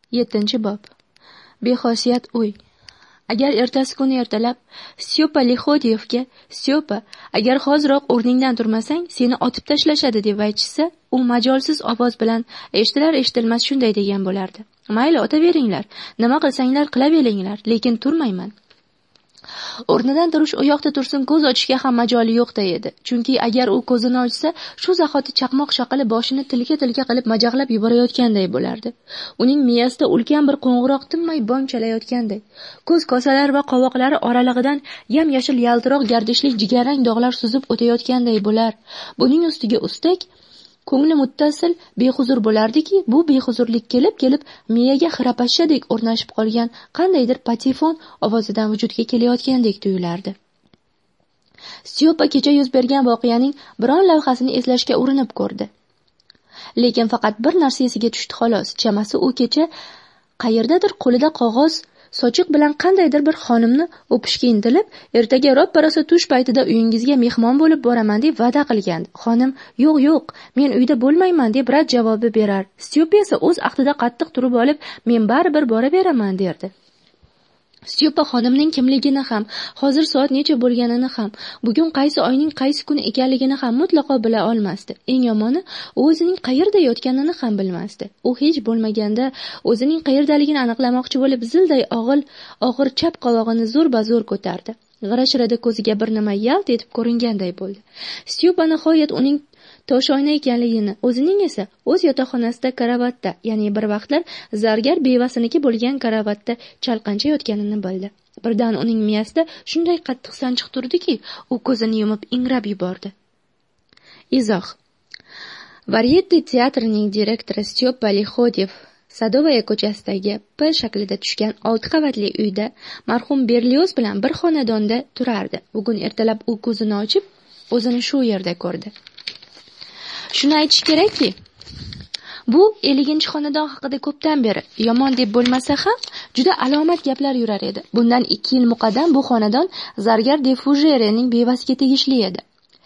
7-bob. Bexosiyat uy. Agar ertasi kuni ertalab Styopa Lixodiyevga Styopa, agar hoziroq o'rningdan turmasang, seni otib tashlashadi deb aytishsa, u majolsiz ovoz bilan eshitilar-eshitilmas shunday degan bo'lardi. Mayli, otaveringlar, nima qilsanglar qilaveringlar, lekin turmayman. O'rnidan turish u yoqda tursin, ko'z ochishga ham majoli yo'qday edi. Chunki agar u ko'zini ochsa, shu zahoti chaqmoq shaqali boshini tilka-tilka qilib majaqlab yuborayotganday bo'lardi. Uning miyasida ulkan bir qo'ng'iroq tinmay bong chalayotganday. Ko'z kosalar va qovoqlari oralig'idan yam-yashil yaltiroq gardishli jigarrang dog'lar suzib o'tayotganday bo'lar. Buning ustiga ustak ko'ngli muttasil behuzur bo'lardiki, bu behuzurlik kelib miyaga xirapashshadek o'rnashib qolgan qandaydir patifon ovozidan vujudga kelayotgandek tuyulardi. Styopa kecha yuz bergan voqeaning biron lavhasini eslashga urinib ko'rdi. Lekin faqat bir narsa esiga tushdi xolos. Chamasi u kecha qayerdadir qo'lida qog'oz sochiq bilan qandaydir bir xonimni o'pishga intilib, ertaga ro'pparasi tush paytida uyingizga mehmon bo'lib boraman deb va'da qilgandi. Xonim, yo'q, men uyda bo'lmayman deb rad javobi berar. Styopa esa o'z aqtida qattiq turib olib, men baribir boraveraman derdi. Styopa xonimning kimligini ham, hozir soat necha bo'lganini ham, bugun qaysi oyning qaysi kuni ekanligini ham mutlaqo bila olmasdi. Eng yomoni, u o'zining qayerda yotganini ham bilmasdi. U hech bo'lmaganda o'zining qayerdaligini aniqlamoqchi bo'lib, zilday og'ir chap qovog'ini zo'r-bazo'r ko'tardi. G'ira-shirada ko'ziga bir nima yalt etib ko'ringanday bo'ldi. Styopa nihoyat uning toshoyna ekanligini, o'zining esa o'z yotoqxonasida karavotda, ya'ni bir vaqtlar zargar bevasiniki bo'lgan karavotda chalqancha yotganini bildi. Birdan uning miyasida shunday qattiq sanchiq turdiki, u ko'zini yumib ingrab yubordi. Izoh. Varyete teatrining direktori Styopa Lixodiev Sadovaya ko'chasidagi P shaklida tushgan 6 qavatli uyda marhum Berlioz bilan bir xonadonda turardi. Bugun ertalab u ko'zini ochib, o'zini shu yerda ko'rdi. Shuni aytish kerakki, bu 50-xonadon haqida ko'pdan beri yomon deb bo'lmasa ham juda alomat gaplar yurar edi. Bundan 2 yil muqaddam bu xonadon zargar de Fujerening bevasiga tegishli edi.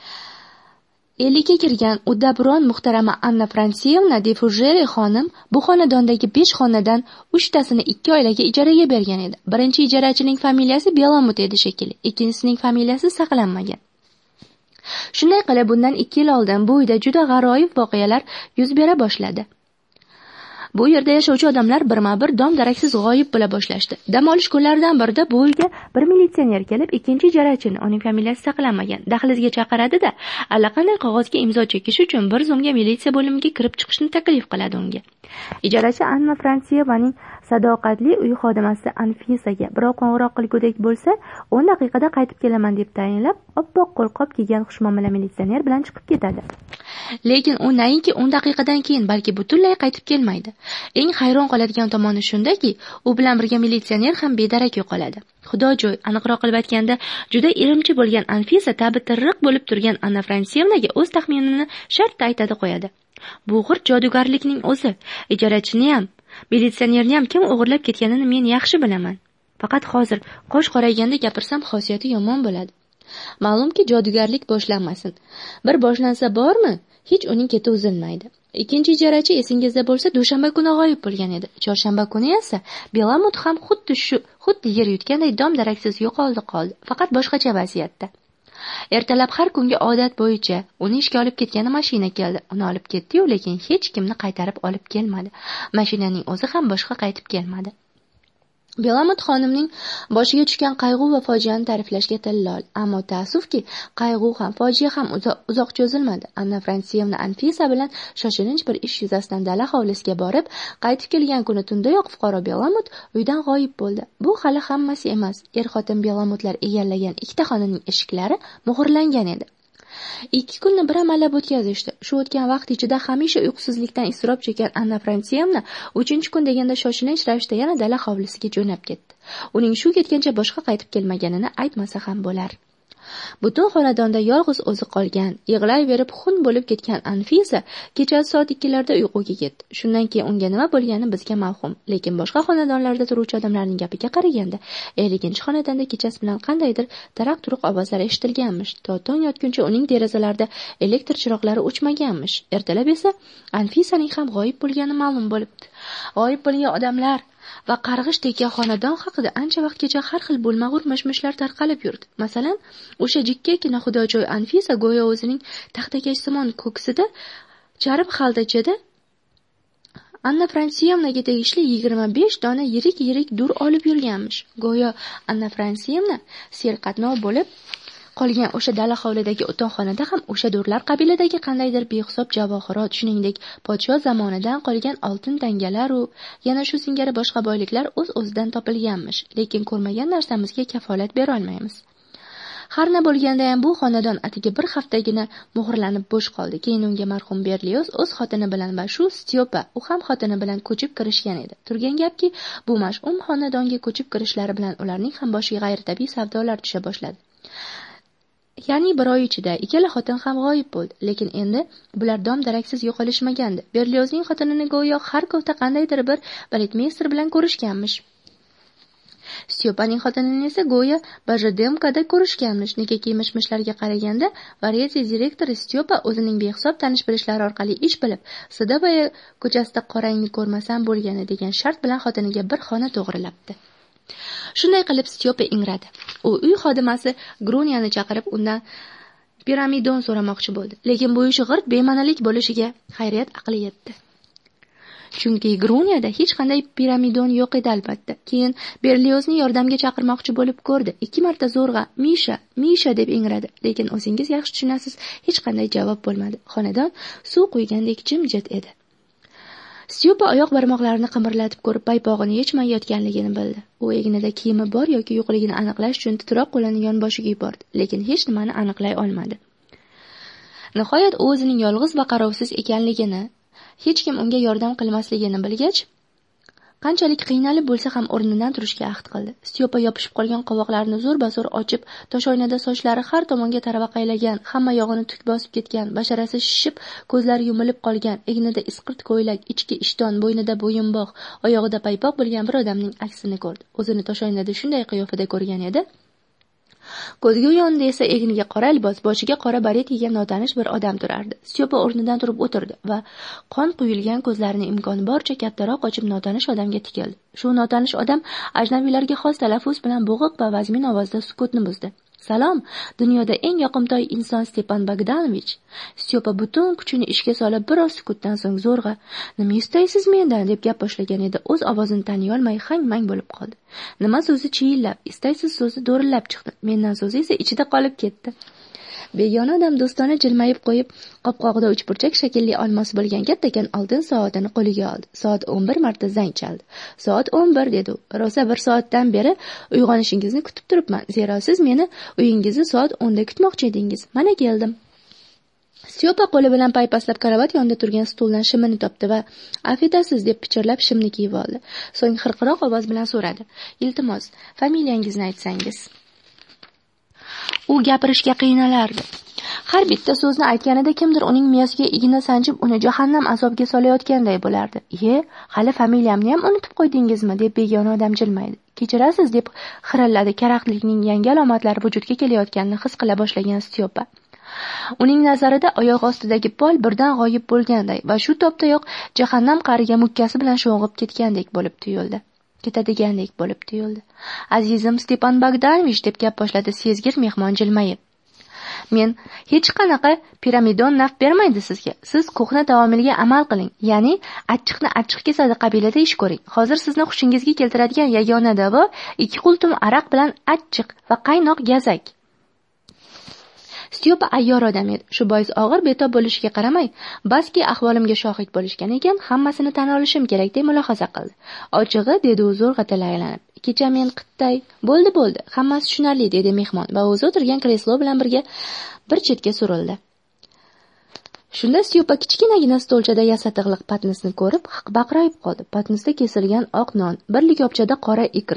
50 ga kirgan uddaburon muhtarama Anna Fransiyevna de Fujere xonim bu xonadondagi 5 xonadan 3 tasini 2 oilaga ijaraga bergan edi. Birinchi ijarachining familiyasi Belamut edi shekilli, ikkinchisining familiyasi saqlanmagan. Shunday qilib, bundan 2 yil oldin bu uyda juda g'aroyib voqealar yuz bera boshladi. Bu yerda yashovchi odamlar birma-bir dom-daraksiz g'oyib bo'la boshlashdi. Dam olish kunlaridan birida bu uyga bir militsioner kelib, ikkinchi ijarachini, uning familiyasi saqlanmagan, dahlizga chaqiradi-da, allaqanday qog'ozga imzo chekish uchun 1 so'mga militsiya bo'limiga kirib chiqishni taklif qiladi unga. Ijarachi Anna Fransiyevaning sadoqatli uy xodimasi Anfisaga biroq qo'ng'iroq qilgudek bo'lsa, 10 daqiqada qaytib kelaman deb tayinlab, oppoq qo'lqop kiygan xushmuomala militsioner bilan chiqib ketadi. Lekin u nainki 10 daqiqadan keyin, balki butunlay qaytib kelmaydi. Eng hayron qoladigan tomoni shundaki, u bilan birga militsioner ham bedarak yo'qoladi. Xudojo'y, aniqroq qilib aytganda, juda irimchi bo'lgan Anfisa tabi tirriq bo'lib turgan Anna Fransiyevnaga o'z taxminini shartta aytadi qo'yadi. Bu g'irt jodugarlikning o'zi. Ijarachini ham, militsionerni ham kim o'g'irlab ketganini men yaxshi bilaman. Faqat hozir qosh qorayganda gapirsam xosiyati yomon bo'ladi. Ma'lumki, jodugarlik boshlanmasin. Bir boshlansa bormi, hech uning keti uzilmaydi. Ikkinchi ijarachi esingizda bo'lsa, dushanba kuni g'oyib bo'lgan edi. Chorshanba kuni esa Belamut ham xuddi yer yutganday dom-daraksiz yo'qoldi qoldi, faqat boshqacha vaziyatda. Ertalab har kungi odat bo'yicha uni ishga olib ketgani mashina keldi. Uni olib ketdi-yu, lekin hech kimni qaytarib olib kelmadi. Mashinaning o'zi ham boshqa qaytib kelmadi. Belamut xonimning boshiga tushgan qayg'u va fojiani ta'riflashga tillol, ammo ta'assufki, qayg'u ham, fojia ham uzoq cho'zilmadi. Anna Fransiyevna Anfisa bilan shoshilinch bir ish yuzasidan dala hovlisiga borib, qaytib kelgan kuni tundayoq fuqaro Belamut uydan g'oyib bo'ldi. Bu hali hammasi emas. Er-xotin Belamutlar egallagan 2 ta xonaning eshiklari muhrlangan edi. 2 kunni bir amallab o'tkazishdi. Shu o'tgan vaqt ichida hamisha uyqusizlikdan iztirob chekkan Anna Fransiyevna 3-kun deganda shoshilinch ravishda yana dala hovlisiga jo'nab ketdi. Uning shu ketgancha boshqa qaytib kelmaganini aytmasa ham bo'lar. Butun xonadonda yolg'iz o'zi qolgan, yig'layverib xun bo'lib ketgan Anfisa kechasi soat 2larda uyquga ketdi. Shundan keyin unga nima bo'lgani bizga ma'lum, lekin boshqa xonadonlarda turuvchi odamlarning gapiga qaraganda 50-xonadonda kechasi bilan qandaydir taraq-turuq ovozlar eshitilganmish. Tong yotguncha uning derazalarida elektr chiroqlari o'chmaganmish. Ertalab esa Anfisaning ham g'oyib bo'lgani ma'lum bo'libdi. G'oyib bo'lgan odamlar va qarg'ish tekkan xonadon haqida ancha vaqtgacha har xil bo'lmag'ur mish-mishlar tarqalib yurdi. Masalan, o'sha jikkagina xudojo'y Anfisa go'yo o'zining taxtakachsimon ko'ksida charm xaltachada Anna Fransiyevnaga tegishli 25 dona yirik dur olib yurganmish. Go'yo Anna Fransiyevna serqatnov bo'lib qolgan o'sha dala hovlidagi o'tinxonada ham o'sha durlar qabiladagi qandaydir behisob javohirot, shuningdek podsho zamonidan qolgan oltin tangalar u yana shu singari boshqa boyliklar o'z-o'zidan topilganmish. Lekin ko'rmagan narsamizga kafolat bera olmaymiz. Har na bo'lganda ham bu xonadon atigi bir haftagina muhrlanib bo'sh qoldi. Keyin unga marhum Berlioz o'z xotini bilan va shu Styopa u ham xotini bilan ko'chib kirishgan edi. Turgan gapki, bu mash'um xonadonga ko'chib kirishlari bilan ularning ham boshiga g'ayritabiiy savdolar tusha boshladi. Ya'ni bir oy ichida ikkala xotin ham g'oyib bo'ldi, lekin endi bular dom-daraksiz yo'qolishmagandi. Berliozning xotinini go'yo Xarkovda qandaydir bir baletmeyster bilan ko'rishganmish. Styopaning xotinini esa go'yo Bajademkada ko'rishganmish. Negaki mish-mishlarga qaraganda, Varete direktori Styopa o'zining behisob tanish-bilishlari orqali ish bilib, Sadovaya ko'chasida qorangni ko'rmasam bo'lgani degan shart bilan xotiniga bir xona to'g'rilabdi. Shunday qilib Styopa ingradi. U uy xodimasi Gruniyani chaqirib undan piramidon so'ramoqchi bo'ldi. Lekin bu ish g'irt bemanalik bo'lishiga xayriyat aqli yetdi. Chunki Gruniyada hech qanday piramidon yo'q edi albatta. Keyin Berliozni yordamga chaqirmoqchi bo'lib ko'rdi. 2 marta zo'rg'a Misha deb ingradi. Lekin o'zingiz yaxshi tushunasiz, hech qanday javob bo'lmadi. Xonadon suv quygandek jimjit edi. Styopa oyoq barmoqlarini qimirlatib ko'rib, paypog'ini yechmay yotganligini bildi. U egnida kiyimi bor yoki yo'qligini aniqlash uchun titroq qo'lini yonboshiga yubordi, lekin hech nimani aniqlay olmadi. Nihoyat u o'zining yolg'iz va qarovsiz ekanligini, hech kim unga yordam qilmasligini bilgach, qanchalik qiynalib bo'lsa ham o'rnidan turishga ahd qildi. Styopa yopishib qolgan qovoqlarini zo'r-bazo'r ochib, toshoynada sochlari har tomonga taravaqaylagan, hamma yog'ini tuk bosib ketgan, basharasi shishib, ko'zlari yumilib qolgan, egnida isqirt ko'ylak, ichki ishton, bo'ynida bo'yinbog', oyog'ida paypoq bo'lgan bir odamning aksini ko'rdi. O'zini toshoynada shunday qiyofada ko'rgan edi. Ko'zgu yonida esa egniga qora libos, boshiga qora baret kiygan notanish bir odam turardi. Styopa o'rnidan turib o'tirdi va qon quyilgan ko'zlarini imkoni boricha kattaroq ochib notanish odamga tikildi. Shu notanish odam ajnabiylarga xos talaffuz bilan bo'g'iq va vazmin ovozda sukutni buzdi. Salom, dunyoda eng yoqimtoy inson Stepan Bogdanovich. Styopa butun kuchini ishga solib biroz sukutdan so'ng zo'rg'a, nima istaysiz mendan deb gap boshlagan edi. O'z ovozini taniy olmay hang-mang bo'lib qoldi. Nima so'zi chiyillab, istaysiz so'zi do'rillab chiqdi. Mendan so'zi esa ichida qolib ketdi. Begona odam do'stona jilmayib qo'yib, qopqog'ida uchburchak shaklli olmosi bo'lgan kattakan oltin soatini qo'liga oldi. Soat 11 marta zang chaldi. Soat 11 dedi u. Rosa 1 soatdan beri uyg'onishingizni kutib turibman. Zero siz meni uyingizni soat 10 da kutmoqchi edingiz. Mana keldim. Styopa qo'li bilan paypaslab karavot yonida turgan stuldan shimini topdi va "Afetasiz" deb pichirlab shimni kiyib oldi. So'ng xirqiroq ovoz bilan so'radi: "Iltimos, familiyangizni aytsangiz." U gapirishga qiynalardi. Har bitta so'zni aytganida kimdir uning miyasiga igna sanchib, uni jahannam azobiga solayotganday bo'lardi. Hali familiyamni ham unutib qo'ydingizmi?" deb begona odam jilmaydi. "Kechirasiz" deb xirilladi karaxtlikning yangi alomatlari vujudga kelayotganini his qila boshlagan Styopa. Uning nazarida oyoq ostidagi pol birdan g'oyib bo'lganday va shu toptayoq jahannam qariga mukkasi bilan sho'ng'ib ketgandek bo'lib tuyuldi. Ketadigandek bo'lib tuyuldi. "Azizim Stepan Bogdanovich" deb gap boshladi sezgir mehmon jilmayib. "Men hech qanaqa piramidon naf bermaydi sizga. Siz ko'hna taomilga amal qiling. Ya'ni achchiqni achchiq kesadi qabilada ish ko'ring. Hozir sizni xushingizga keltiradigan yagona davo 2 qultum araq bilan achchiq va qaynoq gazak." Styopa ayyor odam edi. Shu bois og'ir betob bo'lishiga qaramay, baski ahvolimga shohid bo'lishgan ekan, hammasini tan olishim kerak deb mulohaza qildi. "Ochig'i", dedi u zo'rg'a tilaylanib. "Kecha men qitday, bo'ldi, hammasi tushunarli", dedi mehmon va o'zi o'tirgan kreslo bilan birga bir chetga surildi. Shunda Styopa kichkinagina stolchada yasatig'liq patnisni ko'rib, baqrayib qoldi. Patnisda kesilgan oq non, bir likopchada qora ikra,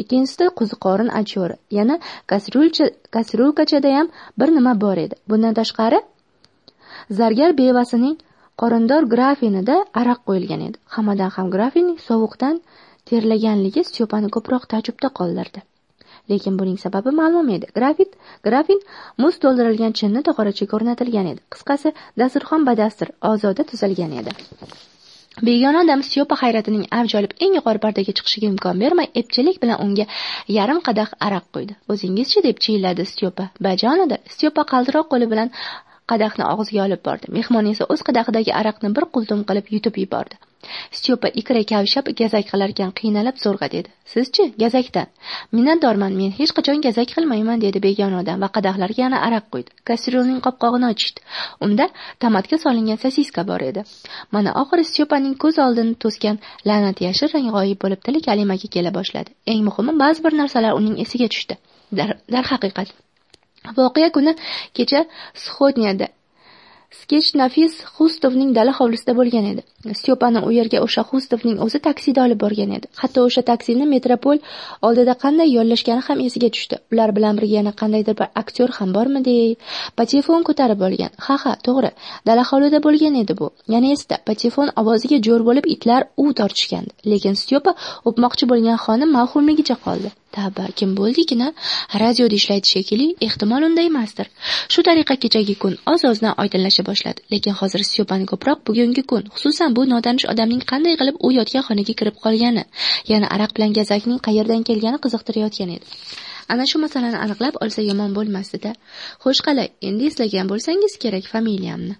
ikkinchisida qo'ziqorin achiori, yana kastrulkachada ham bir nima bor edi. Bundan tashqari zargar bevasining qorindor grafinida araq qo'yilgan edi. Hammadan ham grafinning sovuqdan terlaganligi Stepani ko'proq taajjubda qoldirdi. Lekin buning sababi ma'lum edi. Grafin muz to'ldirilgan chinni tog'orachaga o'rnatilgan edi. Qisqasi, dasturxon badastir, ozoda tuzalgan edi. Begona odam Stepa hayratining avj olib eng yuqori pardaga chiqishiga imkon bermay, epchillik bilan unga yarim qadah araq qo'ydi. "O'zingizchi?" deb chiyilladi Stepa. "Bajonida." Stepa qaltiroq qo'li bilan qadahni og'ziga olib bordi. Mehmon esa o'z qadahidagi araqni bir qultum qilib yutib yubordi. Stepa ikra kavshab gazak qilarkan qiynalib zo'rg'a dedi. "Sizchi, gazakdan?" "Minnatdorman, men hech qachon gazak qilmayman", dedi begona odam va qadahlarga yana araq qo'ydi. Kastrulning qopqog'ini ochishdi. Unda tomatga solingan sosiska bor edi. Mana oxiri Stepaning ko'z oldini to'sgan la'nat yashil rang g'oyib bo'lib tili kalimaga kela boshladi. Eng muhimi, ba'zi bir narsalar uning esiga tushdi. Darhaqiqat voqea kuni kecha Sxotniyada Skech Nafis Xustovning dala hovlisida bo'lgan edi. Stepani u yerga o'sha Xustovning o'zi taksida olib borgan edi. Hatto o'sha taksini metropol oldida qanday yollashgani ham esiga tushdi. Ular bilan birga yana qandaydir bir aktyor ham bormidi? Patefon ko'tarib olgan. Ha, to'g'ri. Dala hovlida bo'lgan edi bu. Yana esda, patefon ovoziga jo'r bo'lib itlar tortishgandi. Lekin Stepa o'pmoqchi bo'lgan xonim mavhumligicha qoldi. Tavba, kim bo'ldikina? Radioda ishlaydi shekilli, ehtimol unday emasdir. Shu tariqa kechagi kun oz-ozdan oydinlasha boshladi. Lekin hozir Stepani ko'proq bugungi kun, xususan bu notanish odamning qanday qilib u yotgan xonaga kirib qolgani, yana araq bilan gazakning qayerdan kelgani qiziqtirayotgan edi. Ana shu masalani aniqlab olsa yomon bo'lmasdi-da. Xo'sh qalay, endi eslagan bo'lsangiz kerak familiyamni.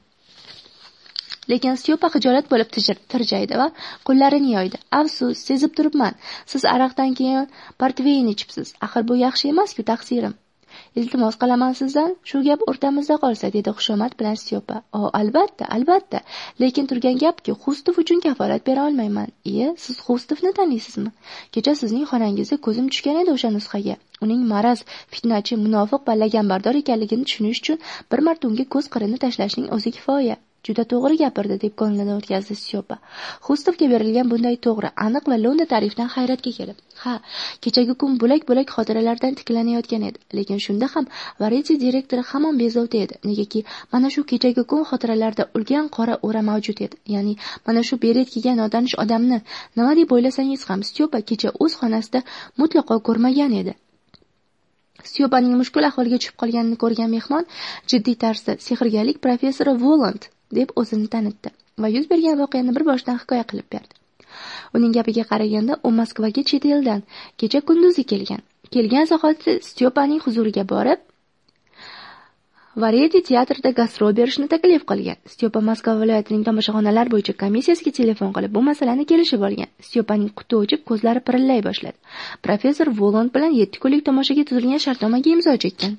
Lekin Stepa xijolat bo'lib tirjaydi va qo'llarini yoydi. "Afsus, sezib turibman. Siz araqdan keyin portveyn ichibsiz. Axir bu yaxshi emas-ku, taqsirim. Iltimos qilaman sizdan, shu gap o'rtamizda qolsa", dedi xushomad bilan Stepa. Albatta. Lekin turgan gapki, Xustov uchun kafolat bera olmayman." Siz Xustovni taniysizmi? Kecha sizning xonangizda ko'zim tushgan edi o'sha nusxaga. Uning maraz, fitnachi, munofiq va laganbardor ekanligini tushunish uchun bir marta unga ko'z qirini tashlashning o'zi kifoya. Juda to'g'ri gapirdi, deb ko'nglidan o'tkazdi Stepa. Xustovga berilgan bunday to'g'ri, aniq va lo'nda ta'rifdan hayratga kelib. Kechagi kun bo'lak-bo'lak xotiralardan tiklanayotgan edi. Lekin shunda ham Variety direktori hamon bezovta edi. Negaki, mana shu kechagi kun xotiralarida ulgan qora o'ra mavjud edi. Ya'ni, mana shu beret kiygan notanish odamni nima deb o'ylasangiz ham Stepa kecha o'z xonasida mutlaqo ko'rmagan edi. Stepaning mushkul ahvolga tushib qolganini ko'rgan mehmon jiddiy tarzda sehrgarlik professori Volant deb o'zini tanitdi va yuz bergan voqeani bir boshdan hikoya qilib berdi. Uning gapiga qaraganda, u Moskvaga chet eldan kecha kunduzi kelgan. Kelgan zahoti Stepaning huzuriga borib, Variety teatrida gastrol berishni taklif qilgan. Stepa Moskva viloyatining tomoshaxonalar bo'yicha komissiyasiga telefon qilib bu masalani kelishib olgan. Stepaning quti ochib, ko'zlari pirillay boshladi. Professor Volant bilan 7 kunlik tomoshaga tuzilgan shartnomaga imzo chekkan.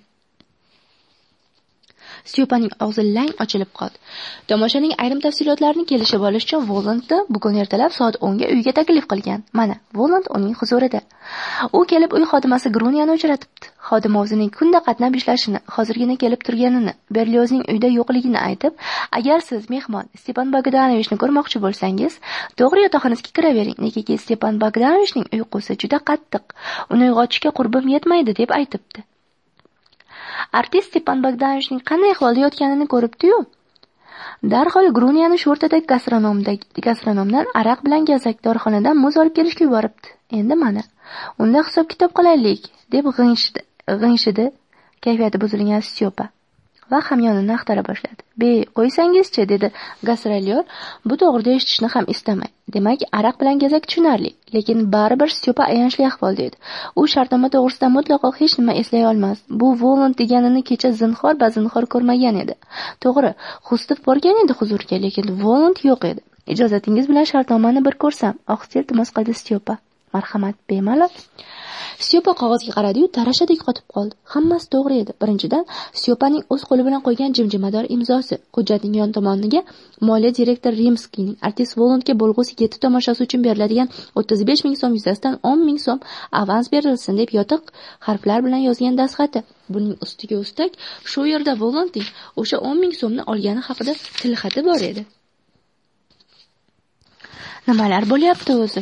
Stepaning og'zi lang ochilib qoldi. Tomoshaning ayrim tafsilotlarini kelishib olish uchun Volandni bugun ertalab soat 10 ga uyga taklif qilgan. Mana, Voland uning huzurida. U kelib uy xodimasi Gruniyani uchratibdi. Xodim o'zining kunda qatnab ishlashini, hozirgina kelib turganini, Berliozning uyda yo'qligini aytib, "Agar siz mehmon Stepan Bogdanovichni ko'rmoqchi bo'lsangiz, to'g'ri yotoqxonasiga kiravering. Negaki Stepan Bogdanovichning uyqusi juda qattiq. Uni uyg'otishga qurbim yetmaydi", deb aytibdi. Artist Stepan Bogdanovichning qanday ahvolda yotganini ko'ribdi-yu, darhol Gruniyani shu o'rtadagi gastronomdan araq bilan gazak dorixonadan muz olib kelishga yuboribdi. Endi mana, unda hisob-kitob qilaylik, deb g'ingshidi kayfiyati buzilgan Stepa va hamyonini axtara boshladi. "Qo'ysangizchi", dedi gastrolyor bu to'g'rida eshitishni ham istamay. Demak, araq bilan gazak tushunarli, lekin baribir Stepa ayanchli ahvolda edi. U shartnoma to'g'risida mutlaqo hech nima eslay olmas. Bu Volant deganini kecha zinhor ko'rmagan edi. To'g'ri, Xustov borgan edi huzurga, lekin Volant yo'q edi. "Ijozatingiz bilan shartnomani bir ko'rsam", ohista iltimos qildi Stepa. "Marhamat, bemalol." Stepa qog'ozga qaradi-yu, tarashadek qotib qoldi. Hammasi to'g'ri edi. Birinchidan, Stepaning o'z qo'li bilan qo'ygan jimjimador imzosi, hujjatning yon tomoniga moliya direktori Rimskiyning artist Volandga bo'lg'usi 7 tomoshasi uchun beriladigan 35 ming so'm yuzasidan 10 ming so'm avans berilsin deb yotiq harflar bilan yozgan dastxati. Buning ustiga ustak, shu yerda Volandning o'sha 10 ming so'mni olgani haqida tilxati bor edi. Nimalar bo'lyapti o'zi?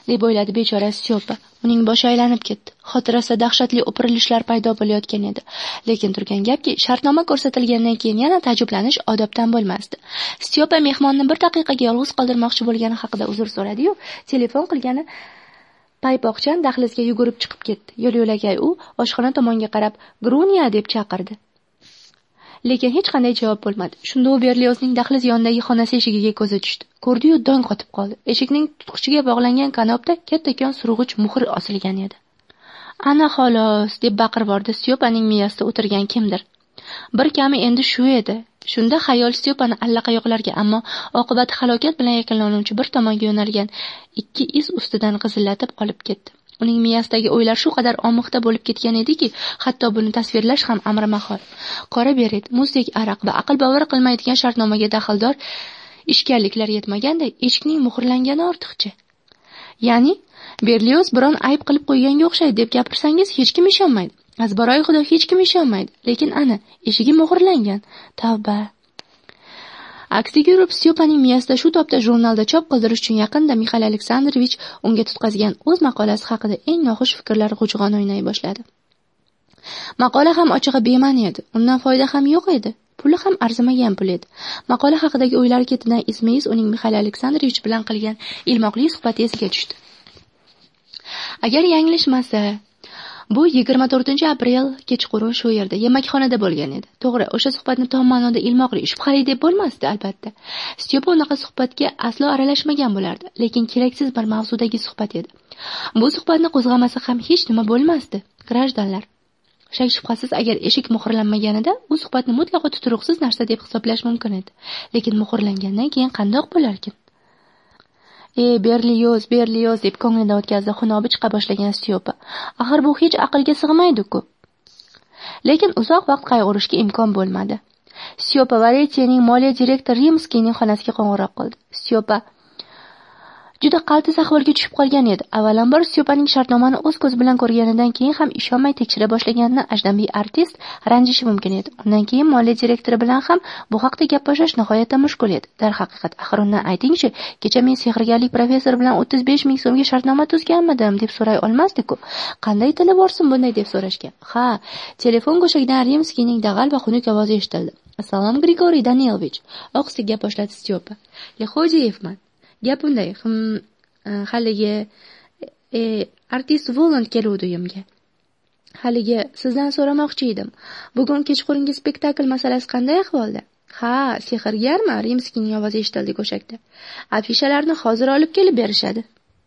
deb o'yladi bechora Styopa. Uning boshi aylanib ketdi. Xotirasida dahshatli o'pirilishlar paydo bo'layotgan edi. Lekin turgan gapki, shartnoma ko'rsatilgandan keyin yana taajjublanish odobdan bo'lmasdi. Styopa mehmonni bir daqiqaga yolg'iz qoldirmoqchi bo'lgani haqida uzr so'radi-yu, telefon qilgani paypoqchan dahlizga yugurib chiqib ketdi. Yo'l-yo'lakay u oshxona tomonga qarab "Grunya" deb chaqirdi. Lekin hech qanday javob bo'lmadi. Shunda u Berliozning dahliz yonidagi xonasi eshigiga ko'zi tushdi. Ko'rdi-yu dong qotib qoldi. Eshikning tutqichiga bog'langan kanopda kattakon surg'ich muhr osilgan edi. "Ana xolos", deb baqirib bordi Styopaning miyasida o'tirgan kimdir. Bir kami endi shu edi. Shunda xayol Styopani allaqayoqlarga, ammo oqibati halokat bilan yakunlanuvchi bir tomonga yo'nalgan ikki iz ustidan g'izillatib olib ketdi. Uning miyasidagi o'ylar shu qadar omiqda bo'lib ketgan ediki, hatto buni tasvirlash ham amri mahol. Qora beret, muzdek araq va aql bovar qilmaydigan shartnomaga daxldor ishkalliklar yetmaganday, eshikning muhrlangani ortiqcha. Ya'ni Berlioz biron ayb qilib qo'yganga o'xshaydi deb gapirsangiz hech kim ishonmaydi. Azbaroy xudo hech kim ishonmaydi. Lekin ana, eshigi muhrlangan. Tavba. Aksiga yurib, Styopaning miyasida shu topda jurnalda chop qildirish uchun yaqinda Mixail Aleksandrovich unga tutqazgan o'z maqolasi haqida eng noxush fikrlar g'ujg'on o'ynay boshladi. Maqola ham ochig'i bema'ni edi. Undan foyda ham yo'q edi. Puli ham arzimagan pul edi. Maqola haqidagi o'ylar ketidan izma-iz uning Mixail Aleksandrovich bilan qilgan ilmoqli suhbati esiga tushdi. Agar yanglishmasa, bu 24-aprel kechqurun shu yerda yemakxonada bo'lgan edi. To'g'ri, o'sha suhbatni tom ma'noda ilmoqli, shubhali deb bo'lmasdi, albatta. Styopa unaqa suhbatga aslo aralashmagan bo'lardi, lekin keraksiz bir mavzudagi suhbat edi. Bu suhbatni qo'zg'amasa ham hech nima bo'lmasdi, grajdanlar. Shak shubhasiz, agar eshik muhrlanmaganida, u suhbatni mutlaqo tuturuqsiz narsa deb hisoblash mumkin edi. Lekin muhrlangandan keyin qandoq bo'larkin? Berlioz deb ko'nglidan o'tkazdi xunobi chiqa boshlagan Styopa. Axir bu hech aqlga sig'maydi-ku. Lekin uzoq vaqt qayg'urishga imkon bo'lmadi. Styopa Varetiyaning moliya direktori Rimskiyning xonasiga qo'ng'iroq qildi. Styopa juda qaltis ahvolga tushib qolgan edi. Avvalambor Styopaning shartnomani o'z ko'zi bilan ko'rganidan keyin ham ishonmay tekshira boshlaganini ajnabiy artist ranjishi mumkin edi. Undan keyin moliya direktori bilan ham bu haqda gaplashish nihoyatda mushkul edi. Darhaqiqat, axir undan ayting-chi, kecha men sehrgarlik professor bilan 35 ming so'mga shartnoma tuzganmidim deb so'ray olmasdi-ku. Qanday tili borsin bunday deb so'rashga? Ha, telefon go'shagidan Rimskiyning dag'al va xunuk ovozi eshitildi. "Assalom, Grigoriy Danilovich", ohista gap boshladi Styopa. "Lehodiyevman. Gap unday, haligi artist Voland keluvdi uyimga. Haligi sizdan so'ramoqchi edim. Bugun kechqurungi spektakl masalasi qanday ahvolda?" "Ha, sehrgarmi?" Rimskiyning ovozi eshitildi go'shakda. "Afishalarni hozir olib kelib berishadi."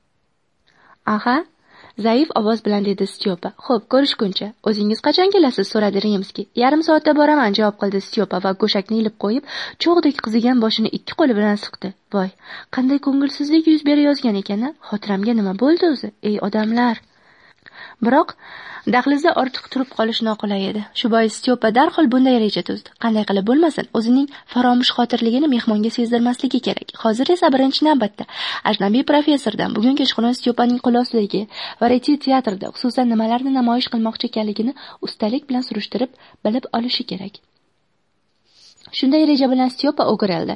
"Aha", zaif ovoz bilan dedi Styopa. "Xo'p, ko'rishguncha. O'zingiz qachon kelasiz?" so'radi Rimskiy. "Yarim soatda boraman", javob qildi Styopa va go'shakni ilib qo'yib, cho'g'dek qizigan boshini ikki qo'li bilan siqdi. Voy, qanday ko'ngilsizlik yuz berayozgan ekan-a? Xotiramga nima bo'ldi o'zi? Ey odamlar. Biroq dahlizda ortiq turib qolish noqulay edi. Shu bois Styopa darhol bunday reja tuzdi. Qanday qilib bo'lmasin, o'zining faromush xotirligini mehmonga sezdirmasligi kerak. Hozir esa birinchi navbatda ajnabiy professordan bugun kechqurun Styopaning qo'l ostidagi Varetiya teatrida xususan nimalarni namoyish qilmoqchi ekanligini ustalik bilan surishtirib, bilib olishi kerak. Shunday reja bilan Styopa o'girildi.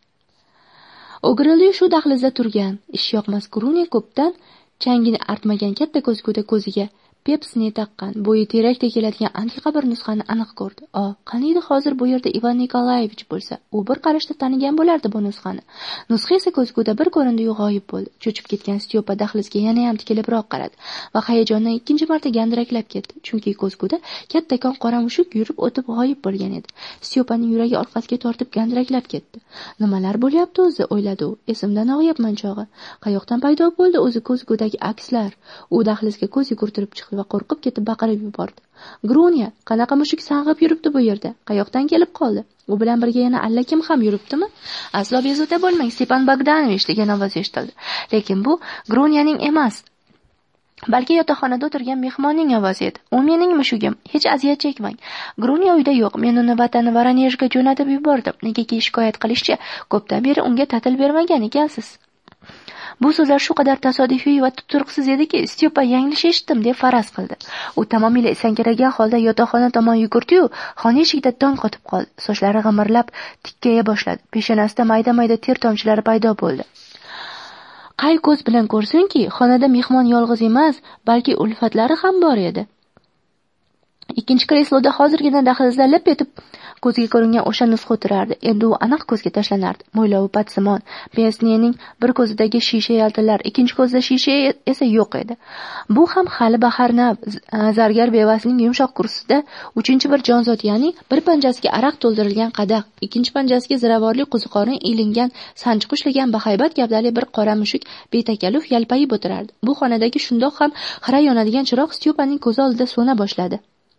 O'girildi shu dahlizda turgan, ishyoqmas Grunya ko'pdan changini artmagan katta ko'zguda ko'ziga pepsini taqqan, bo'yi terakdek keladigan antiqa bir nusxani aniq ko'rdi. Qaniydi hozir bu yerda Ivan Nikolayevich bo'lsa, u bir qarashda tanigan bo'lardi bu nusxani. Nusxa esa ko'zguda bir ko'rindi-yu g'oyib bo'ldi. Cho'chib ketgan Styopa dahlizga yana ham tikilibroq qaradi va hayajondan ikkinchi marta gandiraklab ketdi, chunki ko'zguda kattakon qora mushuk yurib o'tib g'oyib bo'lgan edi. Styopaning yuragi orqasiga tortib gandiraklab ketdi. Nimalar bo'lyapti o'zi, o'yladi u. Esimdan og'yapman chog'i. Qayoqdan paydo bo'ldi o'zi ko'zgudagi akslar? U dahlizga ko'z yugurtirib chiqdi va qo'rqib ketib baqirib yubordi. "Grunya, qanaqa mushuk sang'ib yuribdi bu yerda? Qayoqdan kelib qoldi? U bilan birga yana allakim ham yuribdimi?" "Aslo bezovta bo'lmang, Stepan Bogdanovich", degan ovoz eshitildi. Lekin bu Grunyaning emas, balki yotoqxonada o'tirgan mehmonning ovozi edi. "U mening mushugim, hech aziyat chekmang. Grunya uyda yo'q, men uni vatani Voronejga jo'natib yubordim. Negaki shikoyat qilishcha, ko'pdan beri unga ta'til bermagan ekansiz." Bu so'zlar shu qadar tasodifiy va tuturuqsiz ediki, Styopa yanglish eshitdim deb faraz qildi. U tamomila esankiragan holda yotoqxona tomon yugurdi-yu, xona eshigida dong qotib qoldi. Sochlari g'imirlab tikkaya boshladi. Peshonasida mayda-mayda ter tomchilari paydo bo'ldi. qay ko'z bilan ko'rsinki, xonada mehmon yolg'iz emas, balki ulfatlari ham bor edi. Ikkinchi kresloda hozirgina dahlizda lip etib ko'zga ko'ringan o'sha nusxa o'tirardi. Endi u aniq ko'zga tashlanardi. Mo'ylovi patsimon, Besnening bir ko'zidagi shisha yaltilar, ikkinchi ko'zida shisha esa yo'q edi. Bu ham hali baharnab zargar bevasining yumshoq kursisida uchinchi bir jonzot, ya'ni bir panjasiga araq to'ldirilgan qadah, ikkinchi panjasiga ziravorli qo'ziqorin ilingan sanchiq ushlagan bahaybat gavdali bir qora mushuk betakaluf yalpayib o'tirardi. Bu xonadagi shundoq ham xira yonadigan chiroq Styopaning ko'zi oldida so'na boshladi.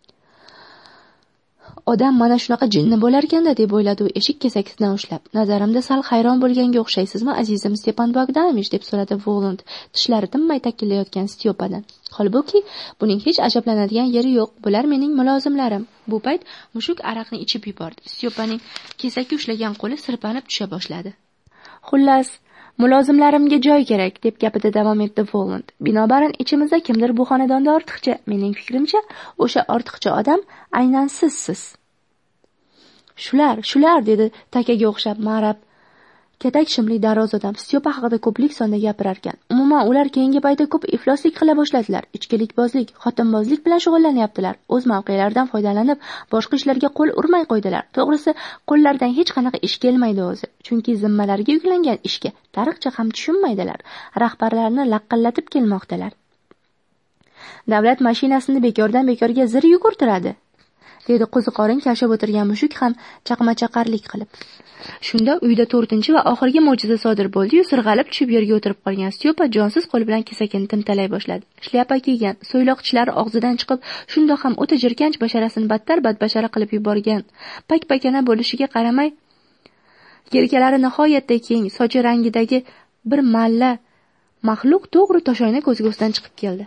Odam mana shunaqa jinni bo'larkanda deb o'yladi u eshik kesakisidan ushlab. Nazarimda sal hayron bo'lganga o'xshaysizmi, azizim Stepan Bogdanovich, deb so'radi Voland, tishlari tinmay takillayotgan Styopadan. Holbuki buning hech ajablanadigan yeri yo'q. Bular mening mulozimlarim. Bu payt mushuk araqni ichib yubordi. Styopaning kesakka ushlagan qo'li sirpanib tusha boshladi. Xullas, mulozimlarimga joy kerak, deb gapida davom etdi Voland. Binobarin ichimizda kimdir bu xonadonda ortiqcha. Mening fikrimcha, o'sha ortiqcha odam aynan sizsiz. Shular, dedi takaga o'xshab marab katak shimli daroz odam. Styopa haqida ko'plik sonda gapirarkan. Umuman ular keyingi paytda ko'p ifloslik qila boshladilar. Ichkilikbozlik, xotinbozlik bilan shug'ullanyaptilar. O'z mavqelaridan foydalanib, boshqa ishlarga qo'l urmay qo'ydilar. To'g'risi, qo'llaridan hech qanaqa ish kelmaydi o'zi. Chunki zimmalariga yuklangan ishga tariqcha ham tushunmaydilar. Rahbarlarni laqillatib kelmoqdalar. Davlat mashinasini bekordan bekorga zir yugurtiradi, dedi qo'ziqorin kashib o'tirgan mushuk ham chaqmachaqarlik qilib. Shunda uyda 4-chi va oxirgi mo'jiza sodir bo'ldi-yu, sirg'alib tushib yerga o'tirib qolgan Styopa jonsiz qo'li bilan kesakini timtalay boshladi. Shlyapa kiygan, so'yloq tishlari og'zidan chiqib, shundoq ham o'ta jirkanch basharasini battar badbashara qilib yuborgan. Pak-pakana bo'lishiga qaramay, yelkalari nihoyatda keng, sochi rangidagi bir malla maxluq to'g'ri toshoyna ko'zgusidan chiqib keldi.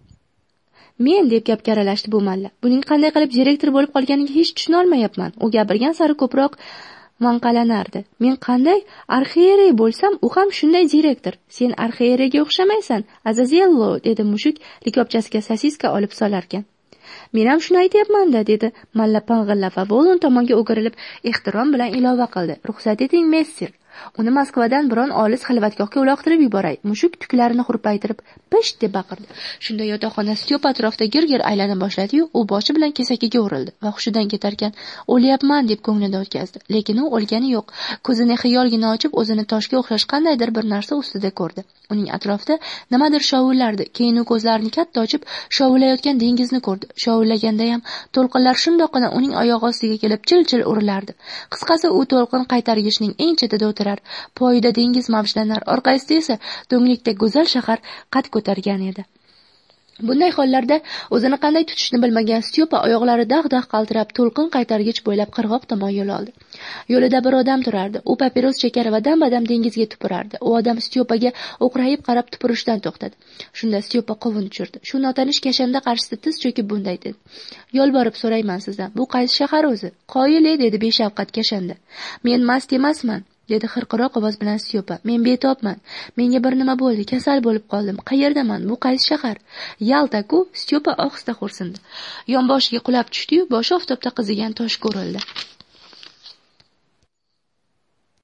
Men, deb gapga aralashdi bu malla. Buning qanday qilib direktor bo'lib qolganiga hech tushuna olmayapman. U gapirgan sari ko'proq manqalanardi. Men qanday arxiyerey bo'lsam, u ham shunday direktor. Sen arxiyereyga o'xshamaysan, Azazello, dedi mushuk likopchasiga sosiska olib solarkan. Men ham shuni aytayapman-da, dedi malla pang'illab va Voland tomonga o'girilib ehtirom bilan ilova qildi. Ruxsat eting, messer. Uni Moskvadan biron olis xilvatgohga uloqtirib yuboray. Mushuk tuklarini hurpaytirib pish deb baqirdi. Shunda yotoqxona Styopa atrofida gir-gir aylana boshladi-yu, u boshi bilan kesakiga urildi va hushidan ketarkan o'lyapman deb ko'nglida o'tkazdi. Lekin u o'lgani yo'q. Ko'zini xiyolgina ochib, o'zini toshga o'xshash qandaydir bir narsa ustida ko'rdi. Uning atrofida nimadir shovullardi. Keyin u ko'zlarini katta ochib, shovullayotgan dengizni ko'rdi. Shovullaganda ham to'lqinlar shundoqqina uning oyog'i ostiga kelib chil-chil urilardi. Qisqasi, u to'lqin qaytargichning eng chetida o'tirar, poyida dengiz mavjlanar, orqasida esa do'nglikda go'zal shahar qad ko'targan edi. Bunday hollarda o'zini qanday tutishni bilmagan Styopa oyoqlari dag'-dag' qaltirab to'lqin qaytargich bo'ylab qirg'oq tomon yo'l oldi. Yo'lida bir odam turardi. U papiros chekar va dam-badam dengizga tupurardi. U odam Styopaga o'qrayib qarab tupurishdan to'xtadi. Shunda Styopa qovun tushirdi. Shu notanish kashanda qarshisida tiz cho'kib bunday dedi: "Yolborib so'rayman sizdan, bu qaysi shahar o'zi?" "Qoyil", dedi beshafqat kashanda. "Men mast emasman", dedi xirqiroq ovoz bilan Styopa. "Men betobman. Menga bir nima bo'ldi, kasal bo'lib qoldim. Qayerdaman? Bu qaysi shahar?" "Yalta-ku", Styopa ohista xo'rsindi. Yonboshiga qulab tushdi-yu, boshi oftobda qizigan toshga urildi.